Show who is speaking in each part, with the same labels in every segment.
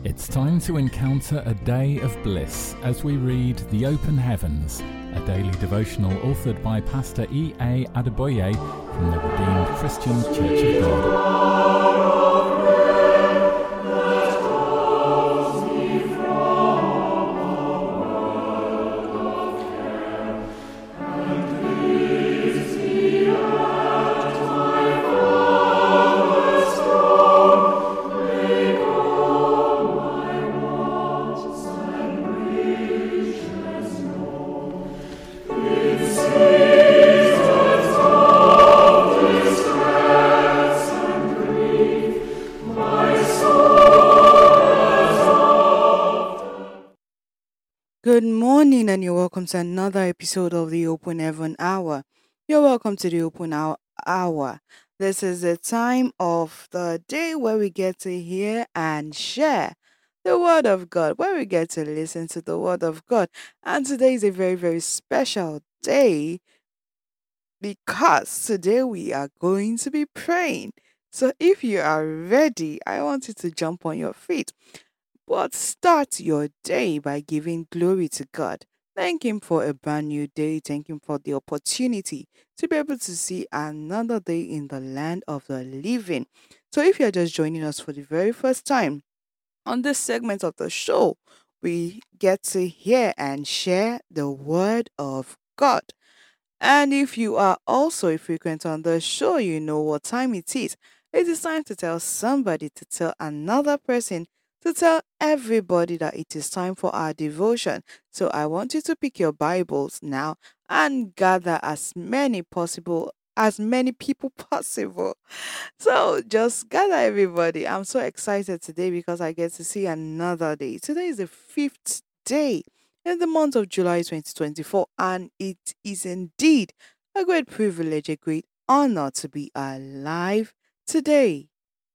Speaker 1: It's time to encounter a day of bliss as we read The Open Heavens, a daily devotional authored by Pastor E.A. Adeboye from the Redeemed Christian Church of God.
Speaker 2: Good morning, and you're welcome to another episode of the Open Heaven Hour. You're welcome to the Hour. This is the time of the day where we get to hear and share the Word of God, where we get to listen to the Word of God. And today is a very, very special day because today we are going to be praying. So if you are ready, I want you to jump on your feet. But start your day by giving glory to God. Thank Him for a brand new day. Thank Him for the opportunity to be able to see another day in the land of the living. So, if you're just joining us for the very first time on this segment of the show, we get to hear and share the Word of God. And if you are also a frequent on the show, you know what time it is. It is time to tell somebody, to tell another person, to tell everybody that it is time for our devotion. So I want you to pick your Bibles now and gather as many people possible. So just gather everybody. I'm so excited today because I get to see another day. Today is the fifth day in the month of July 2024, and it is indeed a great privilege, a great honor to be alive today.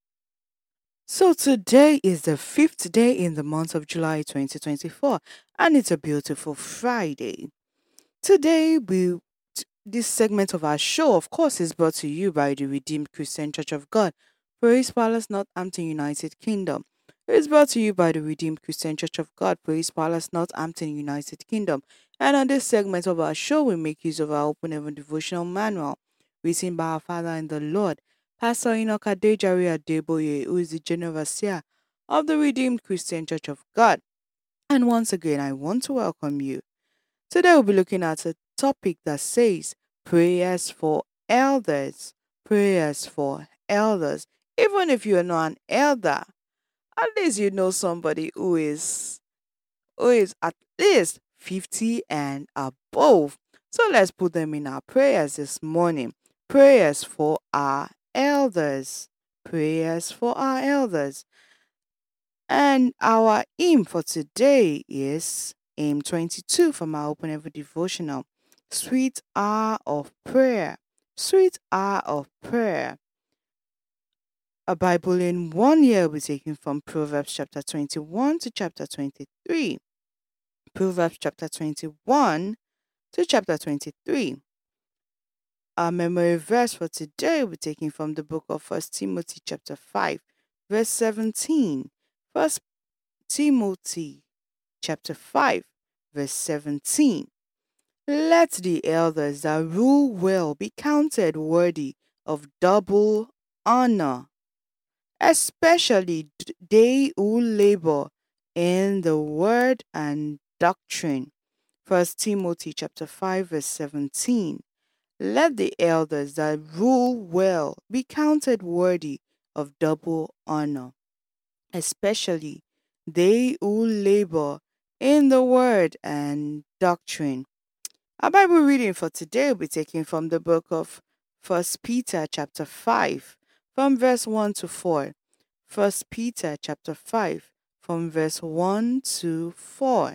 Speaker 2: So today is the fifth day in the month of July 2024, and it's a beautiful Friday. Today, this segment of our show, of course, is brought to you by the Redeemed Christian Church of God, Praise Palace, Northampton, United Kingdom. It's brought to you by the Redeemed Christian Church of God, Praise Palace, Northampton, United Kingdom. And on this segment of our show, we make use of our Open Heaven Devotional Manual, written by our Father in the Lord, Pastor Enoch Adejare Adeboye, who is the General Overseer of the Redeemed Christian Church of God. And once again, I want to welcome you. Today we'll be looking at a topic that says prayers for elders. Prayers for elders. Even if you are not an elder, at least you know somebody who is at least 50 and above. So let's put them in our prayers this morning. Prayers for our elders. Prayers for our elders. And our aim for today is aim 22 from our Open Heaven Devotional. Sweet hour of prayer. Sweet hour of prayer. A Bible in 1 year will be taken from Proverbs chapter 21 to chapter 23. Proverbs chapter 21 to chapter 23. Our memory verse for today will be taken from the book of 1 Timothy chapter 5, verse 17. 1 Timothy chapter 5, verse 17. Let the elders that rule well be counted worthy of double honor, especially they who labor in the word and doctrine. 1 Timothy chapter 5, verse 17. Let the elders that rule well be counted worthy of double honor, especially they who labor in the word and doctrine. Our Bible reading for today will be taken from the book of 1 Peter chapter 5, from verse 1 to 4. 1 Peter chapter 5, from verse 1 to 4.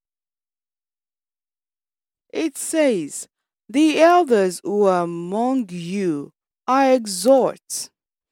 Speaker 2: It says, "The elders who are among you I exhort,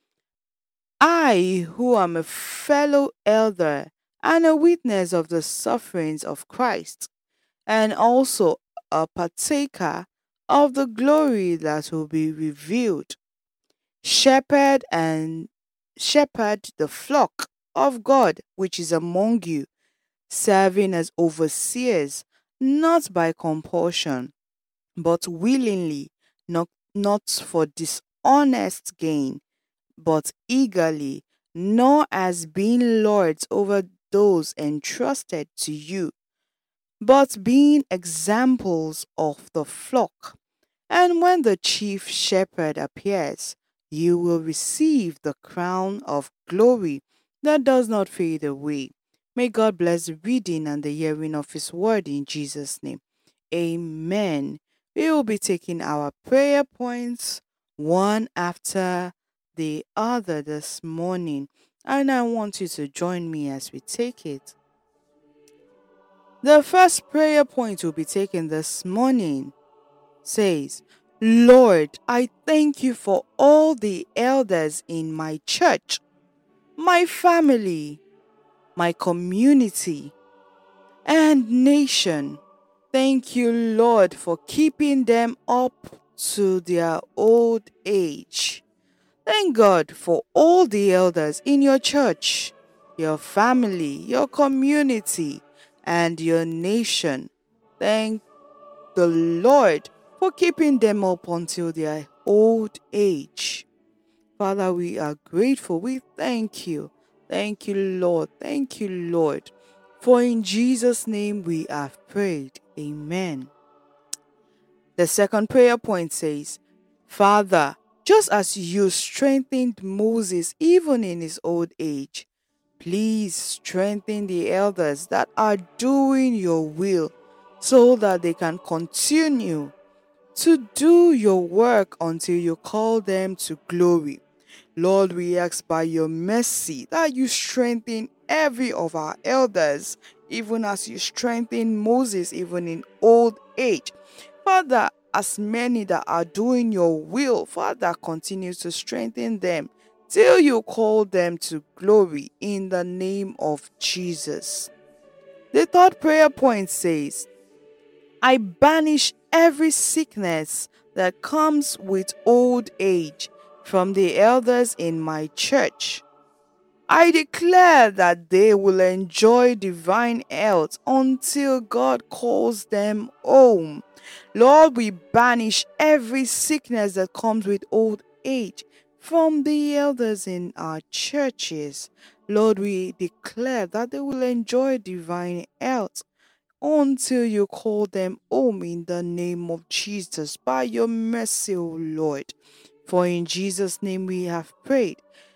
Speaker 2: I who am a fellow elder and a witness of the sufferings of Christ, and also a partaker of the glory that will be revealed. Shepherd the flock of God which is among you, serving as overseers, not by compulsion, but willingly, not for dishonest gain, but eagerly, nor as being lords over those entrusted to you, but being examples of the flock. And when the chief shepherd appears, you will receive the crown of glory that does not fade away. May God bless the reading and the hearing of His word in Jesus' name. Amen. We will be taking our prayer points one after the other this morning, and I want you to join me as we take it. The first prayer point we'll be taking this morning says, Lord, I thank you for all the elders in my church, my family, my community, and nation. Thank you, Lord, for keeping them up to their old age. Thank God for all the elders in your church, your family, your community, and your nation. Thank the Lord for keeping them up until their old age. Father, we are grateful. We thank you. Thank you, Lord. Thank you, Lord. For in Jesus' name we have prayed. Amen. The second prayer point says, Father, just as you strengthened Moses even in his old age, please strengthen the elders that are doing your will so that they can continue to do your work until you call them to glory. Lord, we ask by your mercy that you strengthen every of our elders, even as you strengthen Moses even in old age. Father, as many that are doing your will, Father, continue to strengthen them till you call them to glory in the name of Jesus. The third prayer point says, I banish every sickness that comes with old age from the elders in my church. I declare that they will enjoy divine health until God calls them home. Lord, we banish every sickness that comes with old age from the elders in our churches. Lord, we declare that they will enjoy divine health until you call them home in the name of Jesus, by your mercy, O Lord. For in Jesus' name we have prayed.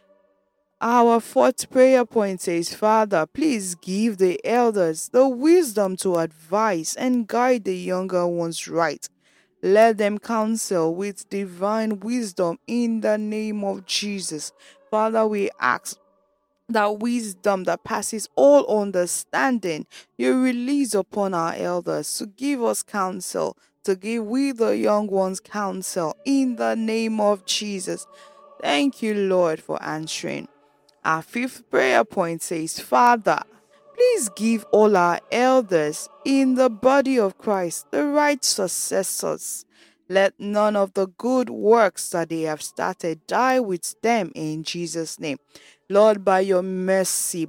Speaker 2: Our fourth prayer point says, Father, please give the elders the wisdom to advise and guide the younger ones right. Let them counsel with divine wisdom in the name of Jesus. Father, we ask that wisdom that passes all understanding you release upon our elders to give us counsel, to give we the young ones counsel in the name of Jesus. Thank you, Lord, for answering. Our fifth prayer point says, Father, please give all our elders in the body of Christ the right successors. Let none of the good works that they have started die with them in Jesus' name. Lord, by your mercy,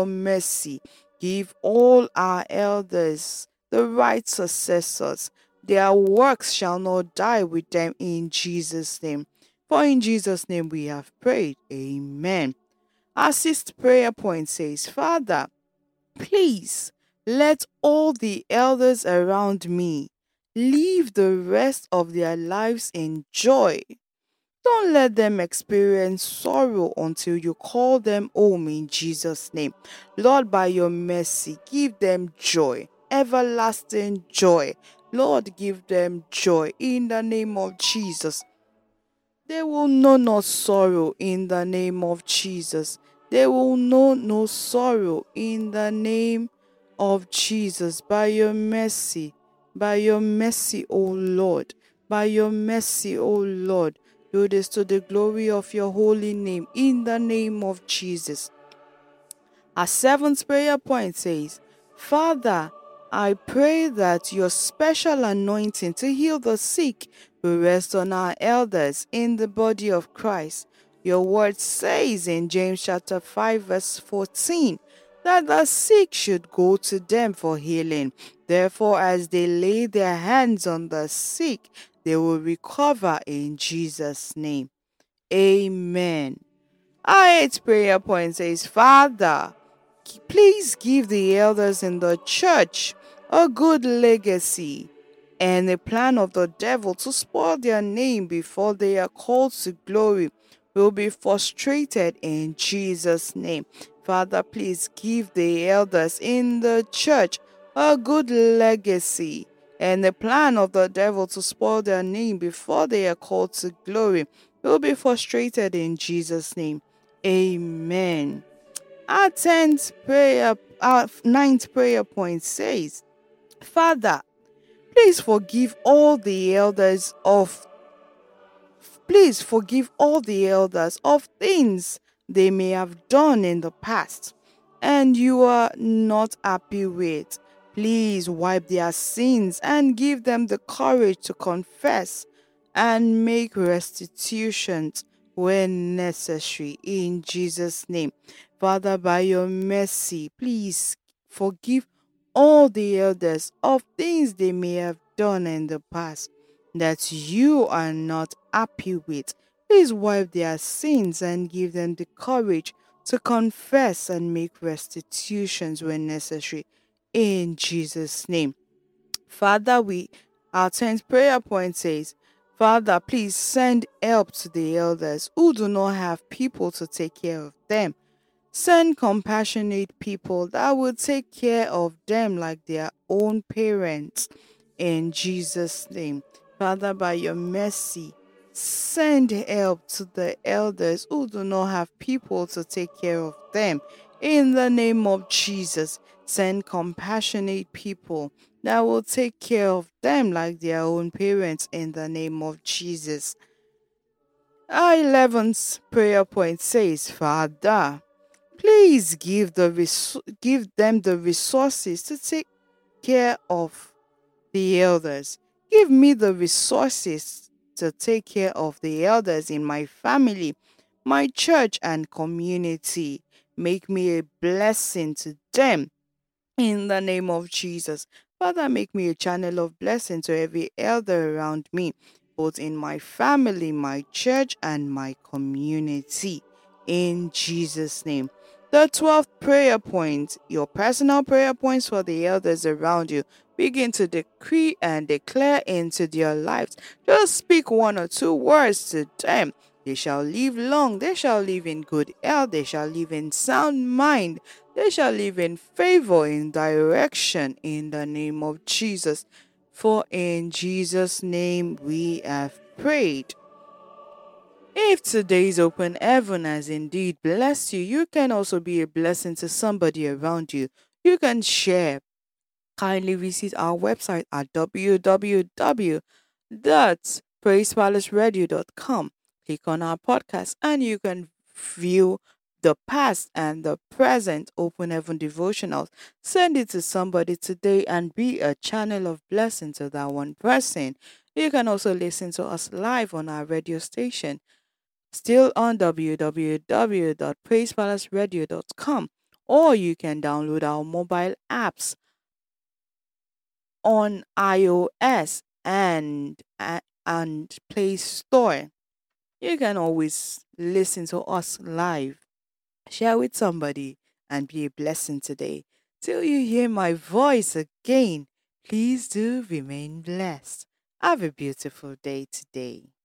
Speaker 2: give all our elders the right successors. Their works shall not die with them in Jesus' name. For in Jesus' name we have prayed. Amen. Our sixth prayer point says, Father, please let all the elders around me live the rest of their lives in joy. Don't let them experience sorrow until you call them home in Jesus' name. Lord, by your mercy, give them joy, everlasting joy. Lord, give them joy in the name of Jesus. They will know no sorrow in the name of Jesus. They will know no sorrow in the name of Jesus. By your mercy, O Lord, by your mercy, O Lord, do this to the glory of your holy name in the name of Jesus. Our seventh prayer point says, Father, I pray that your special anointing to heal the sick will rest on our elders in the body of Christ. Your word says in James chapter 5 verse 14 that the sick should go to them for healing. Therefore, as they lay their hands on the sick, they will recover in Jesus' name. Amen. Our eighth prayer point says, Father, please give the elders in the church a good legacy and the plan of the devil to spoil their name before they are called to glory will be frustrated in Jesus' name. Father, please give the elders in the church a good legacy and the plan of the devil to spoil their name before they are called to glory will be frustrated in Jesus' name. Amen. Our ninth prayer point says, Father, please forgive all the elders of things they may have done in the past and you are not happy with. Please wipe their sins and give them the courage to confess and make restitutions when necessary in Jesus' name. Father, by your mercy, please forgive all the elders of things they may have done in the past that you are not happy with. Please wipe their sins and give them the courage to confess and make restitutions when necessary. In Jesus' name. Father, our 10th prayer point says, Father, please send help to the elders who do not have people to take care of them. Send compassionate people that will take care of them like their own parents. In Jesus' name. Father, by your mercy, send help to the elders who do not have people to take care of them. In the name of Jesus, send compassionate people that will take care of them like their own parents in the name of Jesus. Our 11th prayer point says, Father, please give them the resources to take care of the elders. Give me the resources to take care of the elders in my family, my church, and community. Make me a blessing to them in the name of Jesus. Father, make me a channel of blessing to every elder around me, both in my family, my church, and my community. In Jesus' name. The 12th prayer point, your personal prayer points for the elders around you. Begin to decree and declare into their lives. Just speak one or two words to them. They shall live long. They shall live in good health. They shall live in sound mind. They shall live in favor, in direction, in the name of Jesus. For in Jesus' name we have prayed. If today's open heaven has indeed blessed you, you can also be a blessing to somebody around you. You can share. Kindly visit our website at www.praisepalaceradio.com. Click on our podcast and you can view the past and the present Open Heaven devotionals. Send it to somebody today and be a channel of blessing to that one person. You can also listen to us live on our radio station, still on www.praisepalaceradio.com, or you can download our mobile apps on iOS and Play Store. You can always listen to us live. Share with somebody and be a blessing today. Till you hear my voice again, please do remain blessed. Have a beautiful day today.